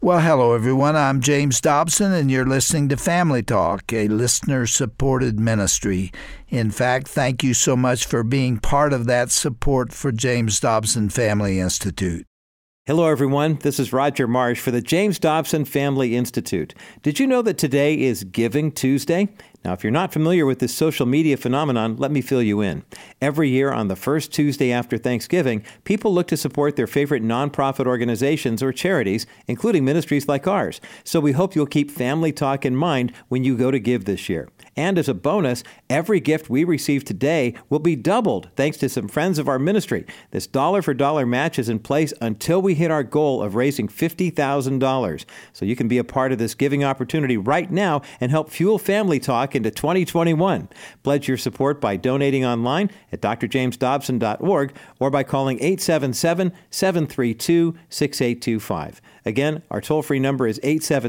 Well, hello, everyone. I'm James Dobson, and you're listening to Family Talk, a listener-supported ministry. In fact, thank you so much for being part of that support for James Dobson Family Institute. Hello, everyone. This is Roger Marsh for the James Dobson Family Institute. Did you know that today is Giving Tuesday? Now, if you're not familiar with this social media phenomenon, let me fill you in. Every year on the first Tuesday after Thanksgiving, people look to support their favorite nonprofit organizations or charities, including ministries like ours. So we hope you'll keep Family Talk in mind when you go to give this year. And as a bonus, every gift we receive today will be doubled thanks to some friends of our ministry. This dollar-for-dollar match is in place until we hit our goal of raising $50,000. So you can be a part of this giving opportunity right now and help fuel Family Talk into 2021. Pledge your support by donating online at drjamesdobson.org or by calling 877-732-6825. Again, our toll-free number is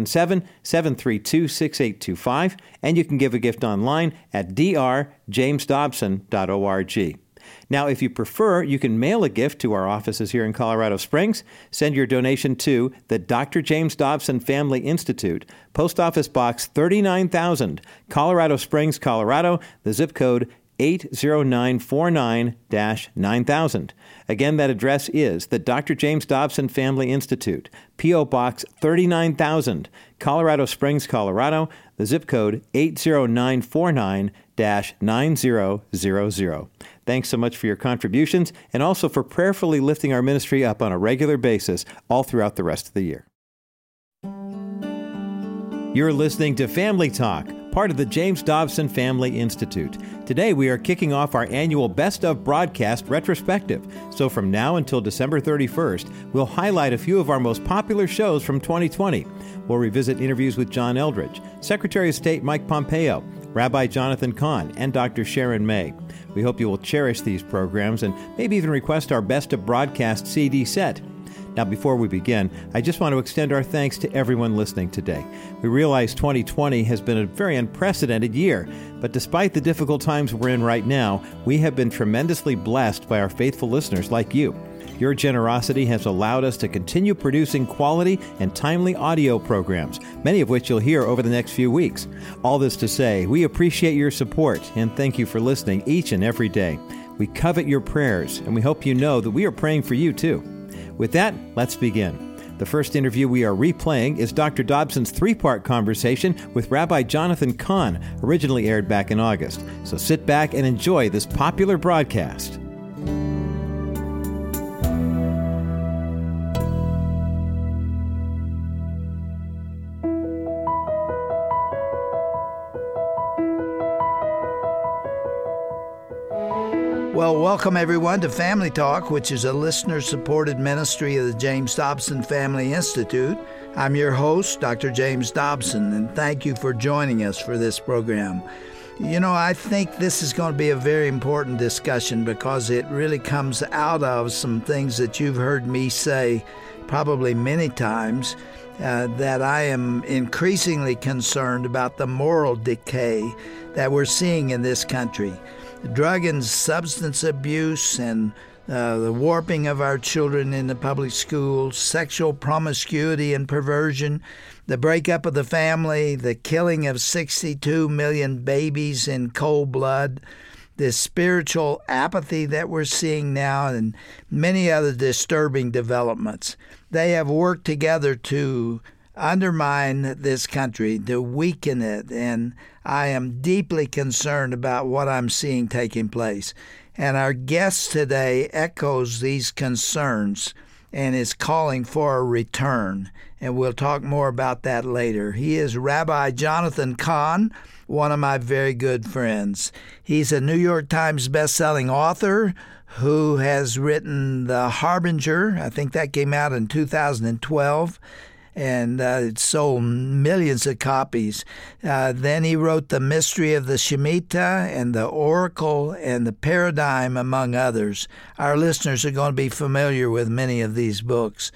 877-732-6825, and you can give a gift online at drjamesdobson.org. Now, if you prefer, you can mail a gift to our offices here in Colorado Springs. Send your donation to the Dr. James Dobson Family Institute, Post Office Box 39,000, Colorado Springs, Colorado, the zip code 80949-9000. Again, that address is the Dr. James Dobson Family Institute, P.O. Box 39,000, Colorado Springs, Colorado, the zip code 80949-9000. Thanks so much for your contributions and also for prayerfully lifting our ministry up on a regular basis all throughout the rest of the year. You're listening to Family Talk, part of the James Dobson Family Institute. Today we are kicking off our annual Best of Broadcast retrospective. So from now until December 31st, we'll highlight a few of our most popular shows from 2020. We'll revisit interviews with John Eldredge, Secretary of State Mike Pompeo, Rabbi Jonathan Cahn, and Dr. Sharon May. We hope you will cherish these programs and maybe even request our Best of Broadcast CD set. Now, before we begin, I just want to extend our thanks to everyone listening today. We realize 2020 has been a very unprecedented year, but despite the difficult times we're in right now, we have been tremendously blessed by our faithful listeners like you. Your generosity has allowed us to continue producing quality and timely audio programs, many of which you'll hear over the next few weeks. All this to say, we appreciate your support and thank you for listening each and every day. We covet your prayers, and we hope you know that we are praying for you too. With that, let's begin. The first interview we are replaying is Dr. Dobson's three-part conversation with Rabbi Jonathan Cahn, originally aired back in August. So sit back and enjoy this popular broadcast. Well, welcome everyone to Family Talk, which is a listener-supported ministry of the James Dobson Family Institute. I'm your host, Dr. James Dobson, and thank you for joining us for this program. You know, I think this is going to be a very important discussion because it really comes out of some things that you've heard me say probably many times, that I am increasingly concerned about the moral decay that we're seeing in this country. Drug and substance abuse and the warping of our children in the public schools, sexual promiscuity and perversion, the breakup of the family, the killing of 62 million babies in cold blood, this spiritual apathy that we're seeing now, and many other disturbing developments. They have worked together to undermine this country, to weaken it, and I am deeply concerned about what I'm seeing taking place. And our guest today echoes these concerns and is calling for a return, and we'll talk more about that later. He is Rabbi Jonathan Cahn, one of my very good friends. He's a New York Times best-selling author who has written The Harbinger. I think that came out in 2012. And it sold millions of copies. Then he wrote The Mystery of the Shemitah and The Oracle and The Paradigm, among others. Our listeners are going to be familiar with many of these books.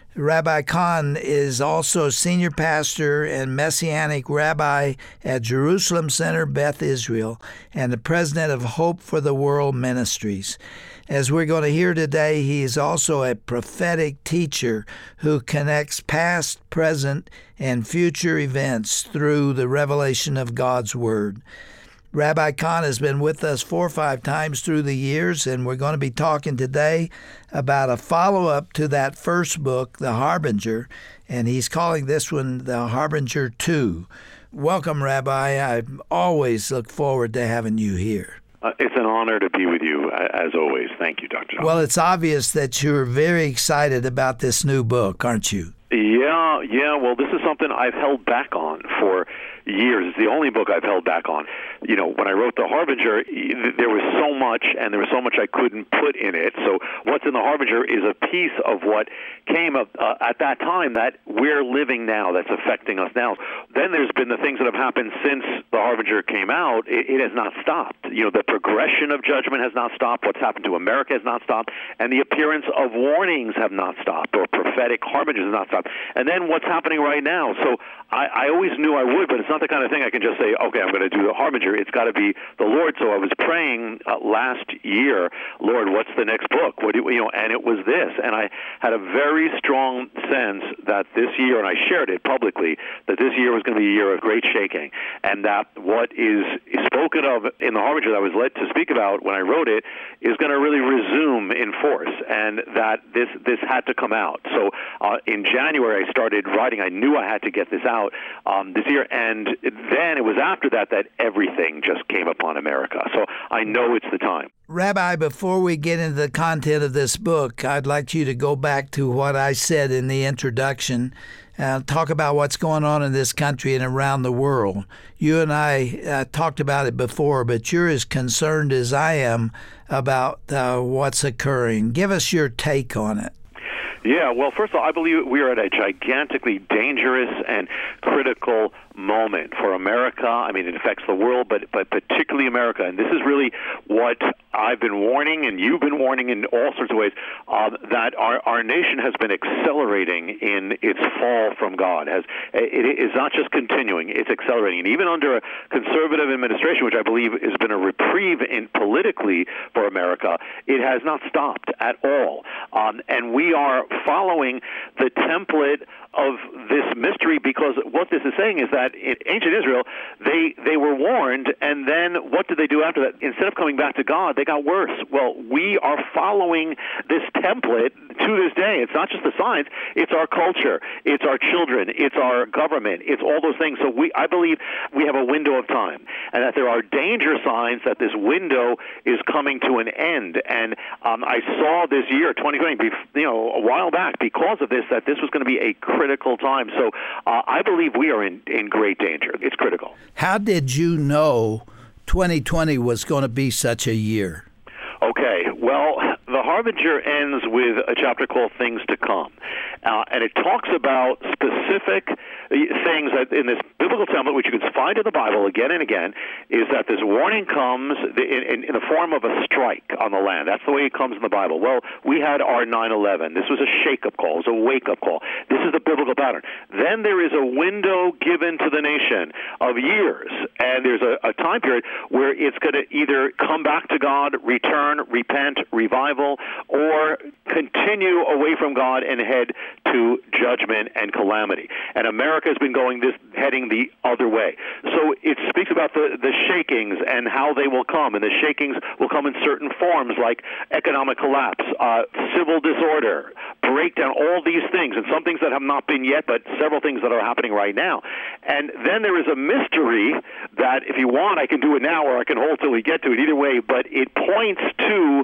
Rabbi Kahn is also senior pastor and messianic rabbi at Jerusalem Center Beth Israel and the president of Hope for the World Ministries. As we're going to hear today, he is also a prophetic teacher who connects past, present, and future events through the revelation of God's Word. Rabbi Kahn has been with us 4 or 5 times through the years, and we're going to be talking today about a follow-up to that first book, The Harbinger, and he's calling this one The Harbinger 2. Welcome, Rabbi. I always look forward to having you here. It's an honor to be with you, as always. Thank you, Dr. John. Well, it's obvious that you're very excited about this new book, aren't you? Yeah. Well, this is something I've held back on for years. It's the only book I've held back on. You know, when I wrote The Harbinger, there was so much, and there was so much I couldn't put in it. So what's in The Harbinger is a piece of what came up at that time that we're living now, that's affecting us now. Then there's been the things that have happened since The Harbinger came out. It has not stopped. You know, the progression of judgment has not stopped. What's happened to America has not stopped. And the appearance of warnings have not stopped, or prophetic harbingers have not stopped. And then what's happening right now. So I always knew I would, but it's not the kind of thing I can just say, okay, I'm going to do The Harbinger. It's got to be the Lord. So I was praying last year, Lord, what's the next book? And it was this. And I had a very strong sense that this year, and I shared it publicly, that this year was going to be a year of great shaking, and that what is spoken of in The Harbinger that I was led to speak about when I wrote it is going to really resume in force, and that this had to come out. So in January, I started writing. I knew I had to get this out this year, and then it was after that everything just came upon America. So I know it's the time. Rabbi, before we get into the content of this book, I'd like you to go back to what I said in the introduction and talk about what's going on in this country and around the world. You and I talked about it before, but you're as concerned as I am about what's occurring. Give us your take on it. Yeah, well, first of all, I believe we are at a gigantically dangerous and critical moment for America. I mean, it affects the world, but particularly America. And this is really what I've been warning, and you've been warning in all sorts of ways, that our nation has been accelerating in its fall from God. It is not just continuing, it's accelerating. And even under a conservative administration, which I believe has been a reprieve politically for America, it has not stopped at all. And we are following the template of this mystery, because what this is saying is that in ancient Israel, they were warned, and then what did they do after that? Instead of coming back to God, they got worse. Well, we are following this template to this day. It's not just the signs, it's our culture, it's our children, it's our government, it's all those things. So I believe we have a window of time, and that there are danger signs that this window is coming to an end. And I saw this year, 2020, a while back, because of this, that this was going to be a critical time. So I believe we are in great danger. It's critical. How did you know 2020 was going to be such a year? Okay, well, The Harbinger ends with a chapter called Things to Come. And it talks about specific things that in this biblical template, which you can find in the Bible again and again, is that this warning comes in the form of a strike on the land. That's the way it comes in the Bible. Well, we had our 9/11. This was a shake-up call. It was a wake-up call. This is the biblical pattern. Then there is a window given to the nation of years, and there's a time period where it's going to either come back to God, return, repent, revival, or continue away from God and head to judgment and calamity. And America has been heading the other way. So it speaks about the shakings and how they will come, and the shakings will come in certain forms like economic collapse, civil disorder, breakdown, all these things, and some things that have not been yet, but several things that are happening right now. And then there is a mystery that, if you want, I can do it now or I can hold till we get to it, either way, but it points to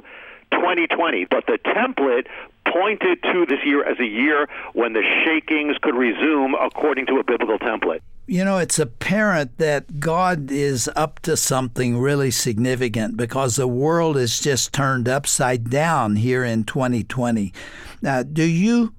2020. But the template pointed to this year as a year when the shakings could resume according to a biblical template. You know, it's apparent that God is up to something really significant, because the world is just turned upside down here in 2020. Now, do you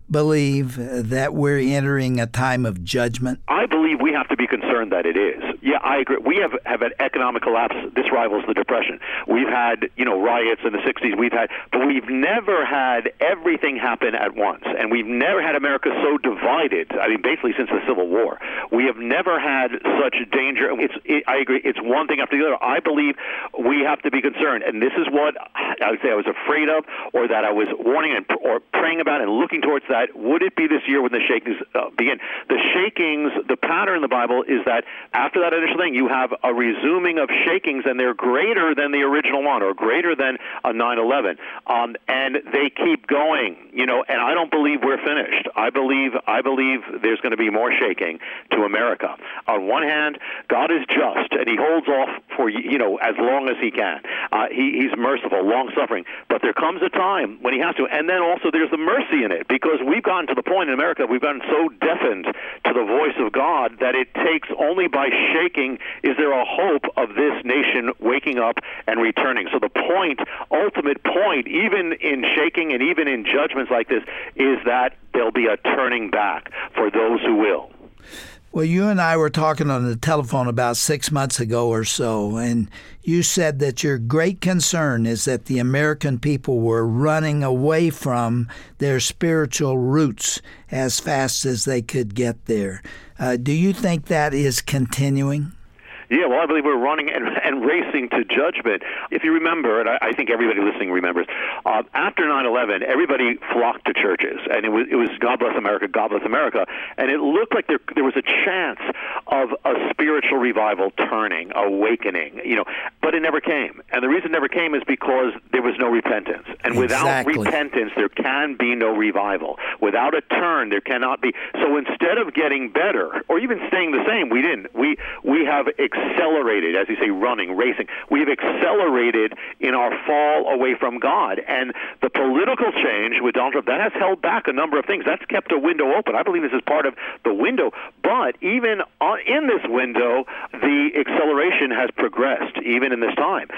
believe that we're entering a time of judgment? I believe we have to be concerned that it is. Yeah, I agree. We have an economic collapse. This rivals the Depression. We've had, riots in the 60s. But we've never had everything happen at once. And we've never had America so divided, basically since the Civil War. We have never had such danger. I agree. It's one thing after the other. I believe we have to be concerned. And this is what I would say I was afraid of, or that I was warning or praying about and looking towards that. Would it be this year when the shakings begin? The shakings, the pattern in the Bible is that after that initial thing, you have a resuming of shakings, and they're greater than the original one, or greater than a 9/11, and they keep going. And I don't believe we're finished. I believe there's going to be more shaking to America. On one hand, God is just, and He holds off for as long as He can. He's merciful, long-suffering, but there comes a time when He has to. And then also there's the mercy in it, because we've gotten to the point in America, we've gotten so deafened to the voice of God that it takes only by shaking is there a hope of this nation waking up and returning. So the ultimate point, even in shaking and even in judgments like this, is that there'll be a turning back for those who will. Well, you and I were talking on the telephone about 6 months ago or so, and you said that your great concern is that the American people were running away from their spiritual roots as fast as they could get there. Do you think that is continuing? Yeah, well, I believe we're running and racing to judgment. If you remember, and I think everybody listening remembers, after 9/11, everybody flocked to churches, and it was God bless America, God bless America, and it looked like there was a chance of a spiritual revival turning, awakening, but it never came. And the reason it never came is because there was no repentance. And without repentance, there can be no revival. Without a turn, there cannot be. So instead of getting better, or even staying the same, we didn't. We have accelerated, as you say, running, racing. We've accelerated in our fall away from God. And the political change with Donald Trump, that has held back a number of things. That's kept a window open. I believe this is part of the window. But even in this window, the acceleration has progressed, even in this time.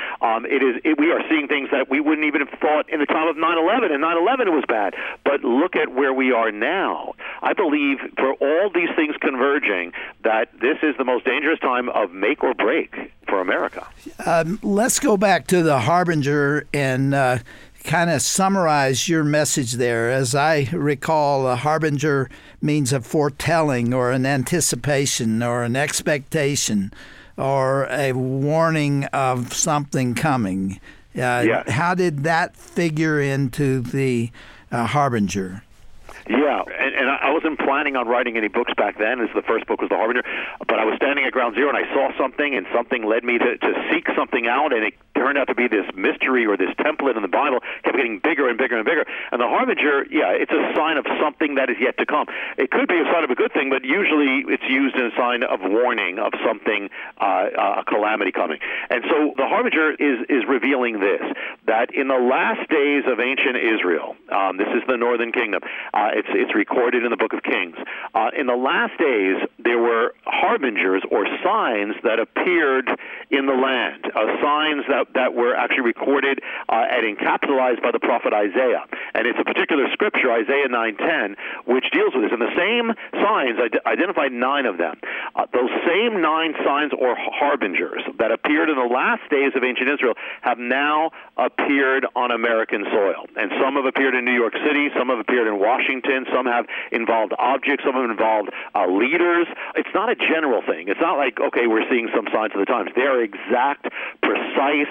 We are seeing things that we wouldn't even have thought in the time of 9/11. And 9/11, it was bad. But look at where we are now. I believe for all these things converging, that this is the most dangerous time of make or break for America. Let's go back to the Harbinger and kind of summarize your message there. As I recall, a harbinger means a foretelling or an anticipation or an expectation or a warning of something coming. Yes. How did that figure into the harbinger? Yeah, and I wasn't planning on writing any books back then, as the first book was The Harbinger, but I was standing at Ground Zero and I saw something, and something led me to seek something out, and it turned out to be this mystery or this template in the Bible, kept getting bigger and bigger and bigger. And the Harbinger, it's a sign of something that is yet to come. It could be a sign of a good thing, but usually it's used in a sign of warning of something, a calamity coming. And so the Harbinger is revealing this, that in the last days of ancient Israel, this is the northern kingdom, it's recorded in the book of Kings. In the last days, there were harbingers or signs that appeared in the land, signs that were actually recorded and encapsulated by the prophet Isaiah. And it's a particular scripture, Isaiah 9:10, which deals with this. And the same signs, identified 9 of them. Those same 9 signs or harbingers that appeared in the last days of ancient Israel have now appeared on American soil. And some have appeared in New York City, some have appeared in Washington, some have involved objects, some have involved leaders. It's not a general thing. It's not like, okay, we're seeing some signs of the times. They are exact, precise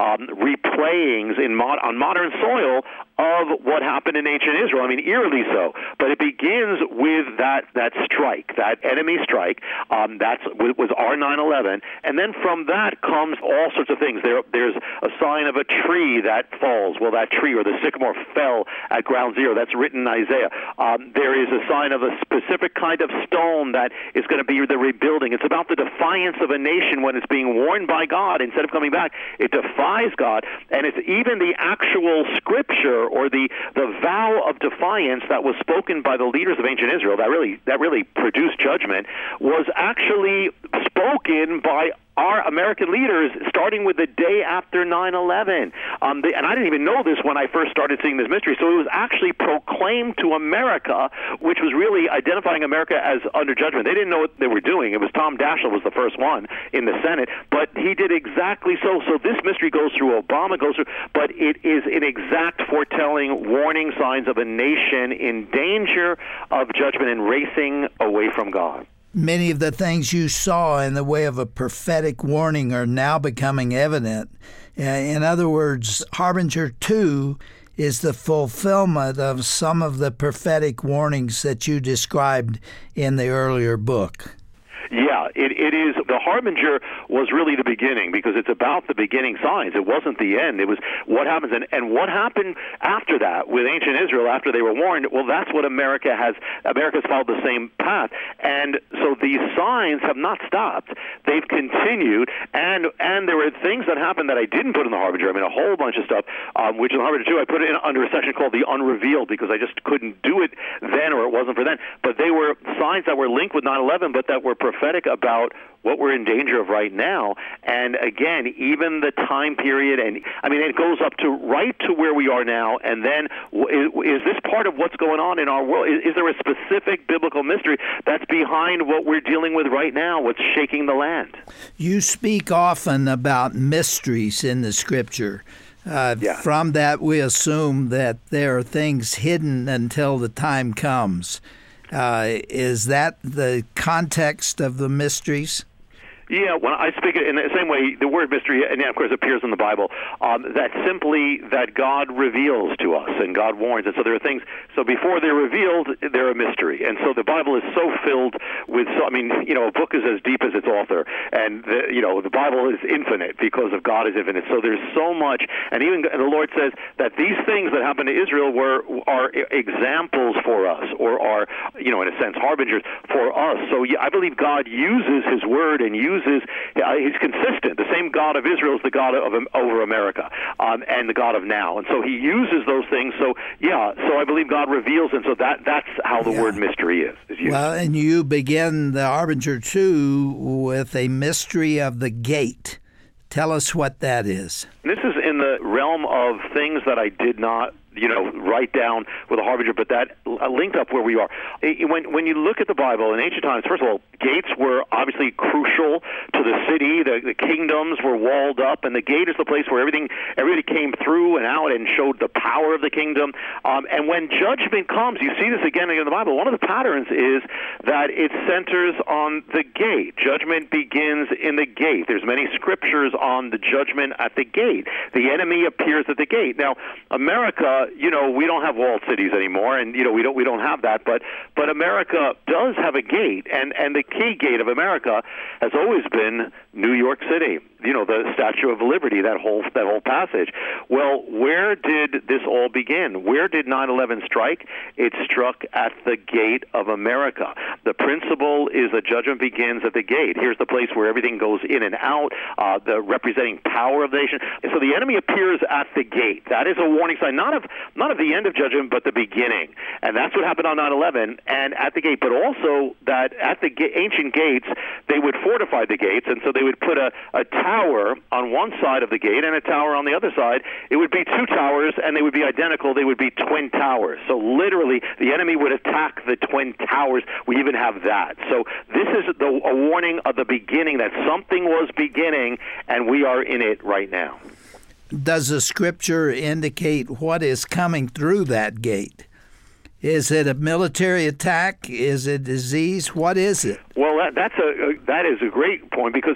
replayings on modern soil of what happened in ancient Israel. Eerily so. But it begins with that strike, that enemy strike. That was our 9/11. And then from that comes all sorts of things. There's a sign of a tree that falls. Well, that tree or the sycamore fell at Ground Zero. That's written in Isaiah. There is a sign of a specific kind of stone that is going to be the rebuilding. It's about the defiance of a nation when it's being warned by God. Instead of coming back, it defies God. And it's even the actual scripture or the vow of defiance that was spoken by the leaders of ancient Israel that really produced judgment was actually spoken by our American leaders, starting with the day after 9/11. And I didn't even know this when I first started seeing this mystery. So it was actually proclaimed to America, which was really identifying America as under judgment. They didn't know what they were doing. It was Tom Daschle was the first one in the Senate, but he did exactly so. So this mystery goes through, Obama goes through, but it is an exact foretelling, warning signs of a nation in danger of judgment and racing away from God. Many of the things you saw in the way of a prophetic warning are now becoming evident. In other words, Harbinger 2 is the fulfillment of some of the prophetic warnings that you described in the earlier book. Yeah, it is. The Harbinger was really the beginning, because it's about the beginning signs. It wasn't the end. It was what happens. And what happened after that with ancient Israel after they were warned, well, that's what America's followed the same path. And so these signs have not stopped. They've continued. And there were things that happened that I didn't put in the Harbinger. I mean, a whole bunch of stuff, which in the Harbinger 2, I put it in under a section called the Unrevealed, because I just couldn't do it then, or it wasn't for then. But they were signs that were linked with 9/11, but that were prophetic about what we're in danger of right now. And again, even the time period, and I mean, it goes up to right to where we are now. And then is this part of what's going on in our world? Is there a specific biblical mystery that's behind what we're dealing with right now, what's shaking the land? You speak often about mysteries in the Scripture. From that, we assume that there are things hidden until the time comes. Is that the context of the mysteries? Yeah, when I speak it in the same way, the word mystery, and of course appears in the Bible, that's simply that God reveals to us and God warns. And so there are things, so before they're revealed, they're a mystery. And so the Bible is so filled with, a book is as deep as its author. And, the Bible is infinite because of God is infinite. So there's so much. And even the Lord says that these things that happened to Israel are examples for us, or are, in a sense, harbingers for us. So I believe God uses His word and He's consistent. The same God of Israel is the God over America, and the God of now. And so He uses those things. So I believe God reveals, and so that's how the word mystery is used. Well, and you begin the Harbinger 2 with a mystery of the gate. Tell us what that is. This is in the realm of things that I did not write down with a Harbinger, but that linked up where we are. When you look at the Bible in ancient times, first of all, gates were obviously crucial to the city. The kingdoms were walled up, and the gate is the place where everybody came through and out and showed the power of the kingdom. And when judgment comes, you see this again in the Bible. One of the patterns is that it centers on the gate. Judgment begins in the gate. There's many scriptures on the judgment at the gate. The enemy appears at the gate. Now, America, we don't have walled cities anymore, and we don't have that. But America does have a gate, and the key gate of America has always been New York City. The Statue of Liberty, that whole passage. Well, where did this all begin? Where did 9/11 strike? It struck at the gate of America. The principle is that judgment begins at the gate. Here's the place where everything goes in and out, the representing power of the nation. And so the enemy appears at the gate. That is a warning sign, not of the end of judgment, but the beginning. And that's what happened on 9/11 and at the gate. But also that at the ancient gates, they would fortify the gates, and so they would put a tower on one side of the gate and a tower on the other side. It would be two towers, and they would be identical. They would be twin towers. So literally, the enemy would attack the twin towers. We even have that. So this is a warning of the beginning, that something was beginning, and we are in it right now. Does the Scripture indicate what is coming through that gate? Is it a military attack? Is it disease? What is it? Well, that is a great point, because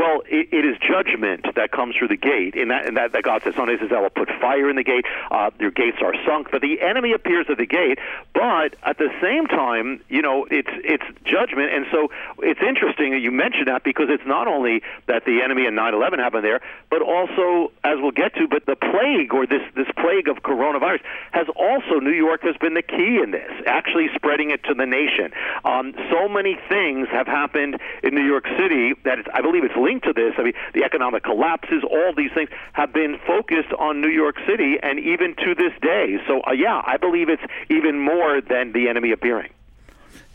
it is judgment that comes through the gate, and that God says, "Son, I will put fire in the gate. Your gates are sunk." But the enemy appears at the gate. But at the same time, it's judgment, and so it's interesting that you mentioned that, because it's not only that the enemy and 9/11 happened there, but also, as we'll get to, but the plague, or this plague of coronavirus, has also, New York has been the key in this, actually spreading it to the nation. So many things have happened in New York City that I believe it's linked to this. I mean, the economic collapses, all these things have been focused on New York City, and even to this day. So, I believe it's even more than the enemy appearing.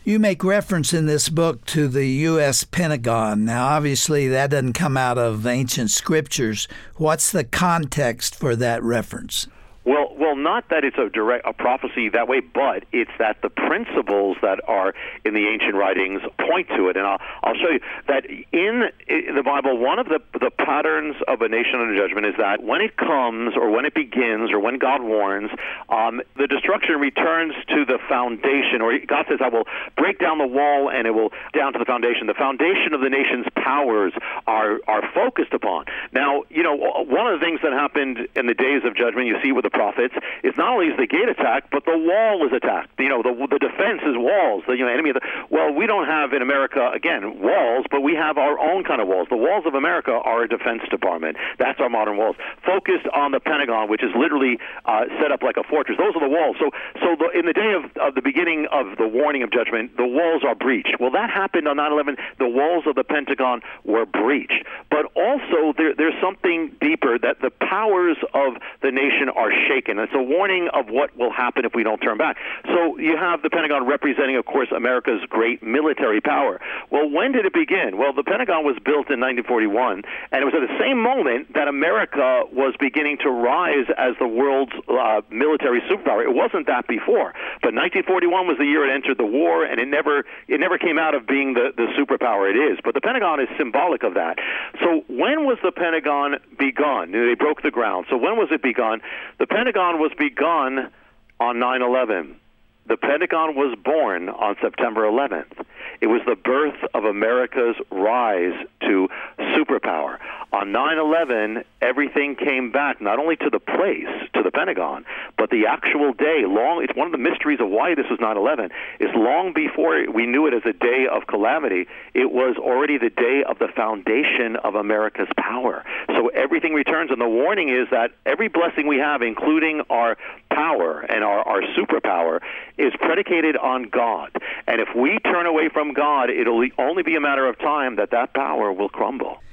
You make reference in this book to the U.S. Pentagon. Now, obviously, that doesn't come out of ancient scriptures. What's the context for that reference? Well, not that it's a prophecy that way, but it's that the principles that are in the ancient writings point to it. And I'll show you that in the Bible, one of the patterns of a nation under judgment is that when it comes, or when it begins, or when God warns, the destruction returns to the foundation. Or God says, I will break down the wall, and it will down to the foundation. The foundation of the nation's powers are focused upon. Now, one of the things that happened in the days of judgment, you see with the prophets, is not only is the gate attacked, but the wall is attacked. The defense is walls. The enemy of well, we don't have in America, again, walls, but we have our own kind of walls. The walls of America are a defense department. That's our modern walls. Focused on the Pentagon, which is literally set up like a fortress. Those are the walls. So in the day of the beginning of the warning of judgment, the walls are breached. Well, that happened on 9/11. The walls of the Pentagon were breached. But also, there's something deeper, that the powers of the nation are shaken. It's a warning of what will happen if we don't turn back. So you have the Pentagon representing, of course, America's great military power. Well, when did it begin? Well, the Pentagon was built in 1941, and it was at the same moment that America was beginning to rise as the world's military superpower. It wasn't that before, but 1941 was the year it entered the war, and it never came out of being the superpower it is. But the Pentagon is symbolic of that. So when was the Pentagon begun? They broke the ground. So when was it begun? The Pentagon was begun on 9/11. The Pentagon was born on September 11th. It was the birth of America's rise to superpower. On 9/11, everything came back, not only to the place, to the Pentagon, but the actual day. It's one of the mysteries of why this was 9/11, is long before we knew it as a day of calamity, it was already the day of the foundation of America's power. So everything returns, and the warning is that every blessing we have, including our power and our superpower, is predicated on God. And if we turn away from God, it'll only be a matter of time that power will crumble.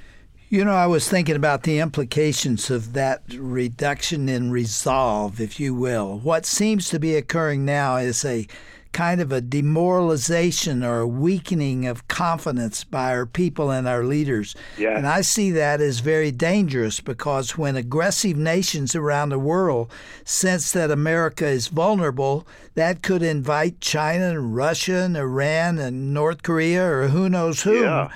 I was thinking about the implications of that reduction in resolve, if you will. What seems to be occurring now is a kind of a demoralization or a weakening of confidence by our people and our leaders. Yes. And I see that as very dangerous, because when aggressive nations around the world sense that America is vulnerable, that could invite China and Russia and Iran and North Korea or who knows whom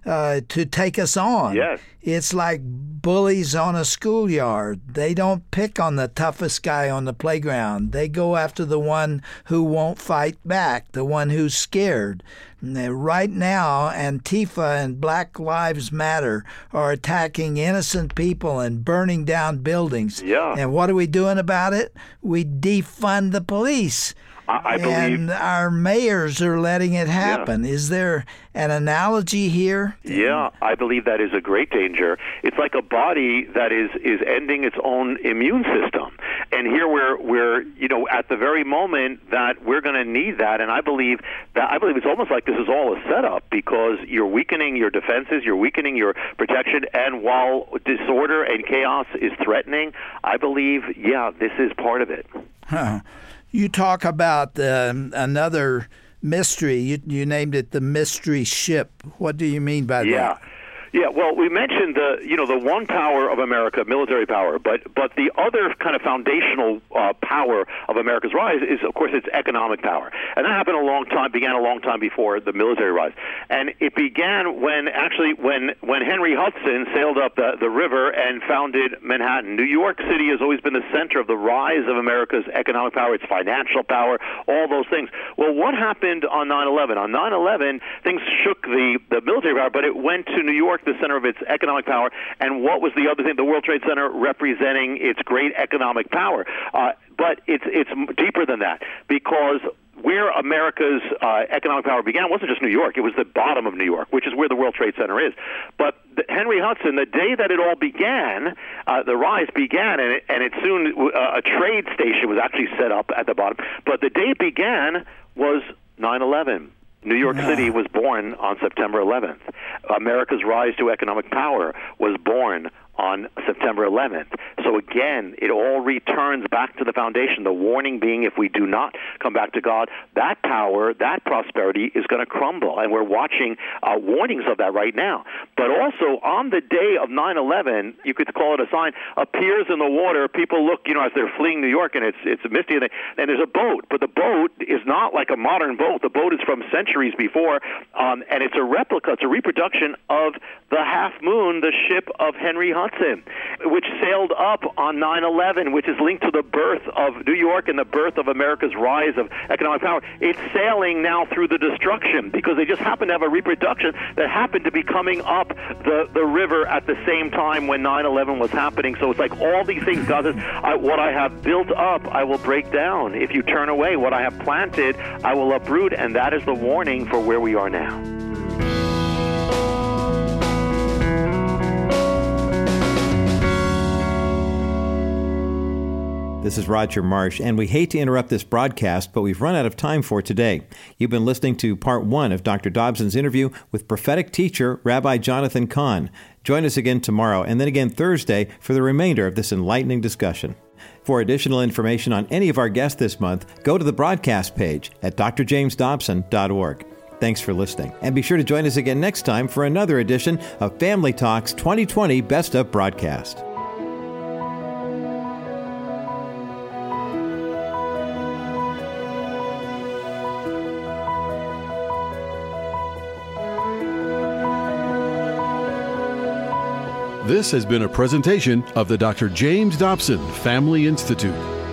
to take us on. Yes. It's like bullies on a schoolyard. They don't pick on the toughest guy on the playground. They go after the one who won't fight back, the one who's scared. Right now, Antifa and Black Lives Matter are attacking innocent people and burning down buildings. Yeah. And what are we doing about it? We defund the police. I believe, and our mayors are letting it happen. Yeah. Is there an analogy here? Yeah, I believe that is a great danger. It's like a body that is ending its own immune system. And here we're at the very moment that we're going to need that. And I believe it's almost like this is all a setup, because you're weakening your defenses, you're weakening your protection, and while disorder and chaos is threatening, I believe, this is part of it. Huh. You talk about another mystery. You named it the mystery ship. What do you mean by that? Yeah, well, we mentioned the one power of America, military power, but the other kind of foundational power of America's rise is, of course, its economic power, and that began a long time before the military rise, and it began when Henry Hudson sailed up the river and founded Manhattan. New York City has always been the center of the rise of America's economic power, its financial power, all those things. Well, what happened on 9/11? On 9/11, things shook the military power, but it went to New York, the center of its economic power. And what was the other thing? The World Trade Center representing its great economic power. But it's deeper than that, because where America's economic power began wasn't just New York. It was the bottom of New York, which is where the World Trade Center is. But Henry Hudson, the day that it all began, the rise began, and it soon a trade station was actually set up at the bottom. But the day it began was 9/11. New York City was born on September 11th. America's rise to economic power was born on September 11th. So again, it all returns back to the foundation. The warning being, if we do not come back to God, that power, that prosperity is going to crumble. And we're watching warnings of that right now. But also, on the day of 9/11, you could call it a sign, appears in the water. People look, as they're fleeing New York, and it's misty, and there's a boat. But the boat is not like a modern boat. The boat is from centuries before, and it's a replica. It's a reproduction of the Half Moon, the ship of Henry Hudson, which sailed up on 9/11, which is linked to the birth of New York and the birth of America's rise of economic power. It's sailing now through the destruction because they just happen to have a reproduction that happened to be coming up the river at the same time when 9/11 was happening. So it's like all these things. God says, what I have built up, I will break down. If you turn away, what I have planted, I will uproot. And that is the warning for where we are now. This is Roger Marsh, and we hate to interrupt this broadcast, but we've run out of time for today. You've been listening to Part 1 of Dr. Dobson's interview with prophetic teacher Rabbi Jonathan Cahn. Join us again tomorrow, and then again Thursday for the remainder of this enlightening discussion. For additional information on any of our guests this month, go to the broadcast page at drjamesdobson.org. Thanks for listening, and be sure to join us again next time for another edition of Family Talk's 2020 Best of Broadcast. This has been a presentation of the Dr. James Dobson Family Institute.